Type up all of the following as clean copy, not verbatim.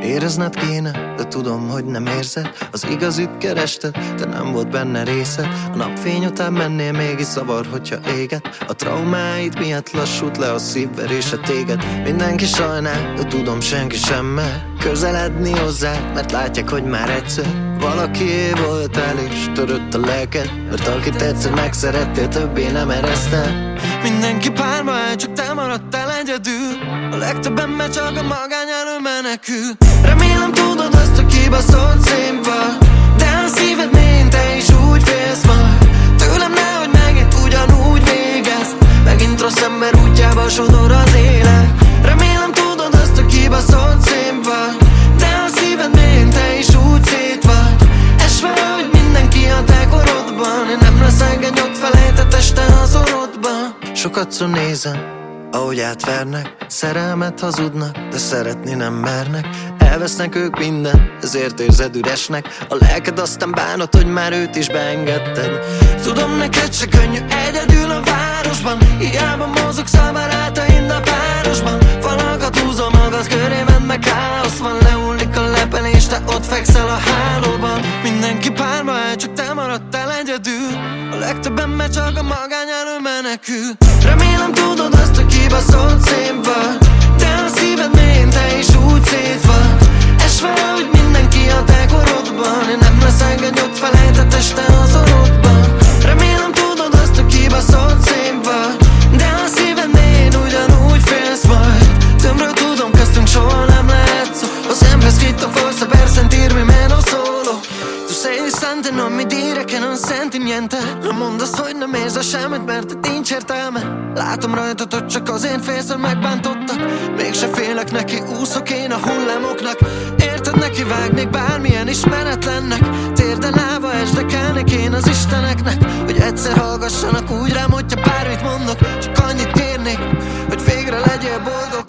Érezned kéne, de tudom, hogy nem érzed. Az igazit kerested, de nem volt benne részed. A napfény után mennél, mégis zavar, hogyha éget. A traumáid miatt lassult le a szívverése téged. Mindenki sajnál, de tudom, senki sem mer közeledni hozzád, mert látják, hogy már egyszer valakié voltál és törött a lelked. Mert akit egyszer megszerettél, többé nem eresztel. Mindenki párba áll, csak te maradtál egyedül. A legtöbb ember csak a magány elől menekül. Remélem tudod azt, hogy kibaszott szép vagy, de a szíved mélyén te is úgy félsz majd. Tőlem nehogy megint ugyanúgy végezd, megint rossz ember útjába sodor az élet. Remélem tudod azt, hogy kibaszott szép vagy, de a szíved mélyén te is úgy szét vagy. Esve, hogy mindenki a te korodban, én nem leszek egy ott felejtett este a szorodban. Sokatszor nézem, ahogy átvernek, szerelmet hazudnak, de szeretni nem mernek. Elvesznek ők minden, ezért érzed üresnek a lelked, aztán bánod, hogy már őt is beengedted. Tudom, neked se könnyű egyedül a városban, hiába mozogsz a barátaid a párosban. Falakat húzol magad köré, ment meg káosz van, lehullik a lepelés, te ott fekszel a hálóban. Mindenki párba áll, csak te maradtál egyedül. A legtöbb ember csak a magány elől menekül. Remélem tudod azt, hogy kibaszott szép vagy, de a szíved mélyén te is úgy szét vagy. Esve, hogy mindenki a te korodban, én nem leszek egy ott felejtett este a szorodban. Remélem tudod azt, hogy kibaszott szép vagy, de a szíved mélyén ugyanúgy félsz majd. Többről tudom, köztünk soha nem lehet szó. Ho sempre scritto forse per sentirmi meno solo. Tu sei distante, non mi dire che non senti niente. Non mondasz, hogy nem érzed semmit, mert itt nincs értelme. Látom rajtad, hogy csak azért félsz, hogy megbántottak. Mégse félek neki, úszok én a hullámoknak. Érted, neki vágnék bármilyen ismeretlennek. Térden állva esdekelnék én az isteneknek, hogy egyszer hallgassanak úgy rám, hogyha bármit mondok. Csak annyit kérnék, hogy végre legyél boldog.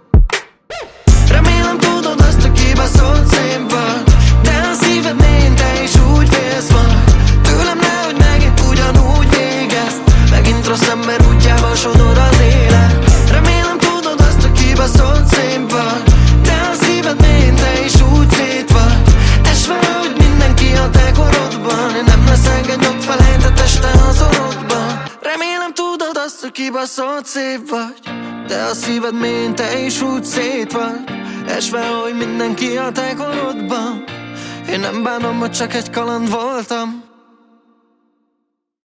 Remélem tudod azt, hogy kibaszott szép vagy, de a szíved mélyén te is úgy félsz majd. Tőlem nehogy megint ugyanúgy végezd, megint rossz ember útjába sodor az élet. Remélem tudod azt, hogy kibaszott szép vagy, de a szíved mélyén te is úgy szét vagy. Esve, hogy mindenki a te korodban, én nem leszek egy ott felejtett este a szorodban. Remélem tudod azt, hogy kibaszott szép vagy, de a szíved mélyén te is úgy szét vagy. Esve, hogy mindenki a te korodban, én nem bánom, hogy csak egy kaland voltam.